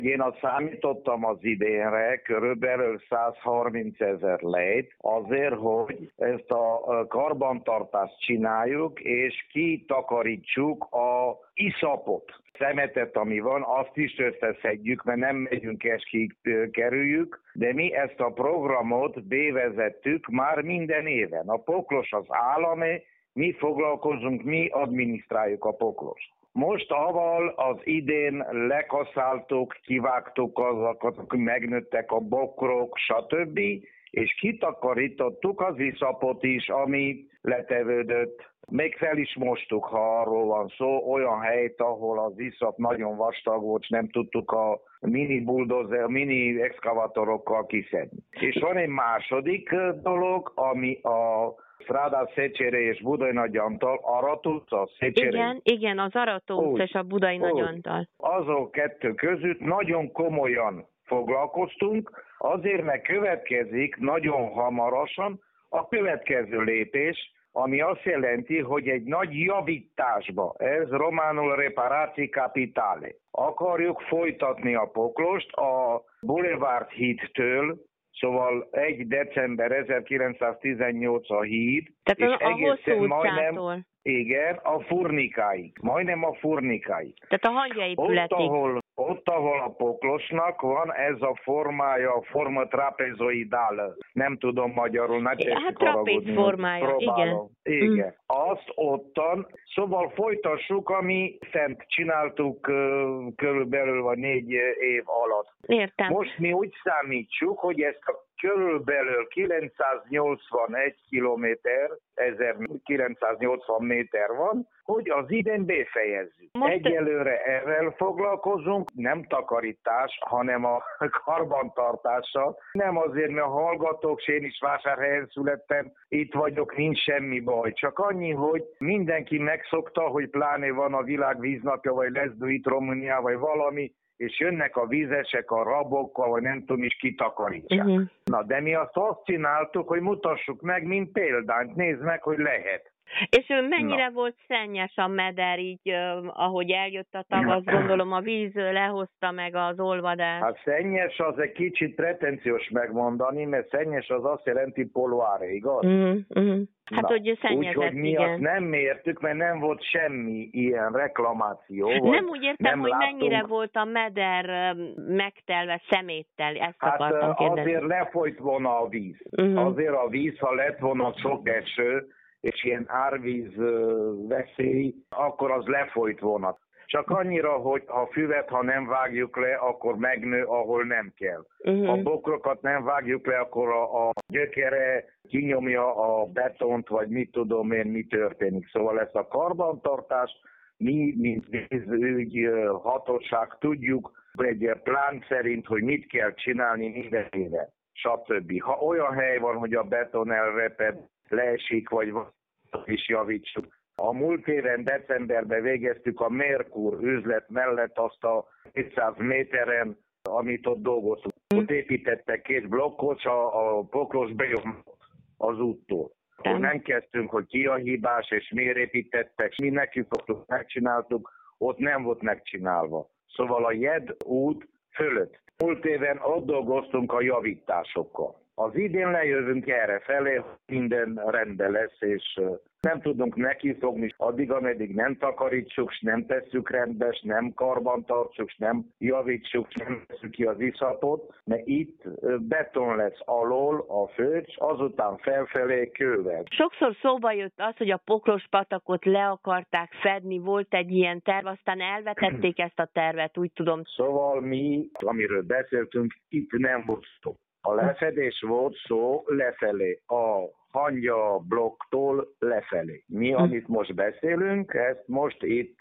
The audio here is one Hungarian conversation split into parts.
Én azt számítottam az idénre, körülbelül 130 000 lejt, azért, hogy ezt a karbantartást csináljuk, és kitakarítsuk a iszapot. Szemetet, ami van, azt is összeszedjük, mert nem megyünk és kikerüljük, de mi ezt a programot bevezettük már minden éven. A poklos az állami, mi foglalkozunk, mi adminisztráljuk a poklost. Most avval az idén lekaszáltuk, kivágtuk azokat, megnőttek a bokrok, stb. És kitakarítottuk az iszapot is, ami letevődött. Még fel is mostuk, ha arról van szó, olyan helyt, ahol az iszap nagyon vastag volt, és nem tudtuk a mini exkavátorokkal kiszedni. És van egy második dolog, ami a Strada Széchenyi és Budai Nagy Antal, Arat utca, Széchenyi. Igen, az Arató utca és a Budai Nagy Antal. Azok kettő között nagyon komolyan foglalkoztunk, azért mert következik nagyon hamarosan a következő lépés, ami azt jelenti, hogy egy nagy javításba, ez románul reparáció capitale. Akarjuk folytatni a poklost a Boulevard hídtől, szóval 1. december 1918 a híd, tehát és a egészen majdnem, igen, a Furnikáig, majdnem a Furnikáig. Tehát a hangyaépületig. Ott, ahol a poklosnak van ez a formája, a forma trapezoidálă. Nem tudom magyarul, ne tessék trapéz formája, igen. Igen. Azt ottan, szóval folytassuk, ami szent csináltuk körülbelül a 4 év alatt. Értem. Most mi úgy számítsuk, hogy ezt a körülbelül 981 kilométer, 1980 méter van, hogy az idén befejezzük. Egyelőre ezzel foglalkozunk, nem takarítás, hanem a karbantartással. Nem azért, mert hallgatók, és én is Vásárhelyen születtem, itt vagyok, nincs semmi baj. Csak annyi, hogy mindenki megszokta, hogy pláne van a világ víznapja, vagy lesz itt Románia, vagy valami, és jönnek a vízesek a rabokkal, vagy nem tudom is kitakarítsák. Na, de mi azt csináltuk, hogy mutassuk meg, mint példányt, nézd meg, hogy lehet. És mennyire volt szennyes a meder, így ahogy eljött a tavasz, gondolom a víz lehozta meg az olvadást? Hát szennyes az egy kicsit pretenciós megmondani, mert szennyes az azt jelenti polluáre, igaz? Hát, hogy szennyezett, úgyhogy mi azt nem mértük, mert nem volt semmi ilyen reklamáció. Nem úgy értem, hogy mennyire volt a meder megtelve szeméttel, ezt akartam kérdezni. Azért lefolyt volna a víz. Azért a víz, ha lett volna sok eső, és ilyen árvíz veszély, akkor az lefolyt volna. Csak annyira, hogy a füvet, ha nem vágjuk le, akkor megnő, ahol nem kell. A bokrokat nem vágjuk le, akkor a gyökere kinyomja a betont, vagy mit tudom én, mi történik. Szóval ezt a karbantartást mi, mint vízügy hatóság tudjuk egy plán szerint, hogy mit kell csinálni mindenre, stb. Ha olyan hely van, hogy a beton elreped, leesik, vagy is javítsuk. A múlt éven decemberben végeztük a Merkur üzlet mellett azt a 200 méteren, amit ott dolgoztunk. Ott építettek 2 blokkot, a poklos bejön az úttól. Nem kezdtünk, hogy ki a hibás, és miért építettek, mi nekünk megcsináltuk, ott nem volt megcsinálva. Szóval a JED út fölött. Múlt éven ott dolgoztunk a javításokkal. Az idén lejövünk erre felé, minden rendben lesz, és nem tudunk nekifogni, addig, ameddig nem takarítsuk, nem tesszük rendbe, nem karbantartsuk, nem javítsuk, nem tesszük ki az iszapot, mert itt beton lesz alól a föld, azután felfelé kővel. Sokszor szóba jött az, hogy a Pokros patakot le akarták fedni, volt egy ilyen terv, aztán elvetették ezt a tervet, úgy tudom. Szóval mi, amiről beszéltünk, itt nem volt szó. A lefedés volt szó lefelé, a hangya blokktól lefelé. Mi, amit most beszélünk, ezt most itt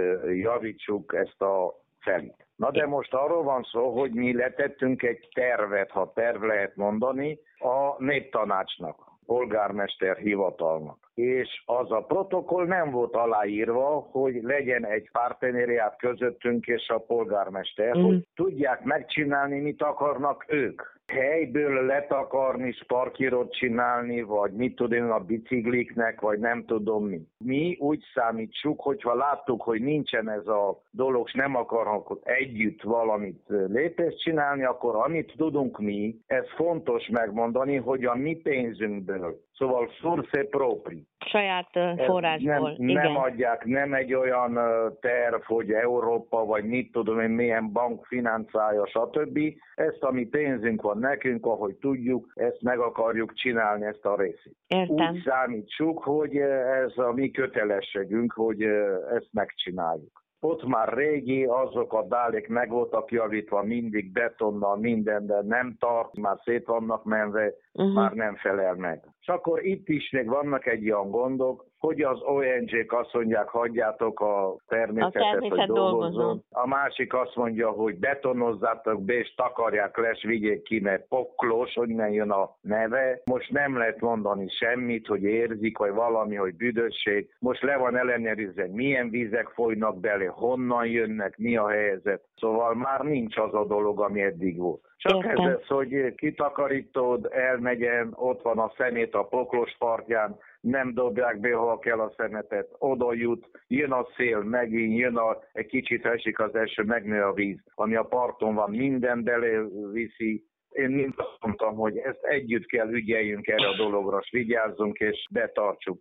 javítsuk ezt a felét. Na de most arról van szó, hogy mi letettünk egy tervet, ha terv lehet mondani, a néptanácsnak, polgármester hivatalnak. és az a protokoll nem volt aláírva, hogy legyen egy partenériát közöttünk és a polgármester, hogy tudják megcsinálni, mit akarnak ők. Helyből letakarni, sparkirot csinálni, vagy mit tudom a bicikliknek, vagy nem tudom mi. Mi úgy számítsuk, hogyha láttuk, hogy nincsen ez a dolog, és nem akarnak együtt valamit lépést csinálni, akkor amit tudunk mi, ez fontos megmondani, hogy a mi pénzünkből, szóval source propri. Saját forrásból. Nem adják, nem egy olyan terv, hogy Európa, vagy mit tudom én, milyen bank financálja, stb. Ezt a mi pénzünk van nekünk, ahogy tudjuk, ezt meg akarjuk csinálni, ezt a részét. Értem. Úgy számítsuk, hogy ez a mi kötelességünk, hogy ezt megcsináljuk. Ott már régi, azok a dálék meg voltak javítva, mindig betonnal, minden, de nem tart, már szét vannak menve, már nem felel meg. És akkor itt is még vannak egy ilyen gondok, hogy az ONG-k azt mondják, hagyjátok a természetet, hogy dolgozzon. A másik azt mondja, hogy betonozzátok be, és takarják le, és vigyék ki, mert Poklós, onnan jön a neve. Most nem lehet mondani semmit, hogy érzik, vagy valami, hogy büdösség. Most le van ellenőrizve, milyen vizek folynak bele, honnan jönnek, mi a helyzet. Szóval már nincs az a dolog, ami eddig volt. Csak ez, hogy kitakarítod, elmegyen, ott van a szemét a Poklós partján, nem dobják be, hol kell a szemetet, oda jut, jön a szél, megint egy kicsit esik az eső, megnő a víz, ami a parton van, minden beleviszi. Én mind azt mondtam, hogy ezt együtt kell ügyeljünk erre a dologra, és vigyázzunk és betartsuk.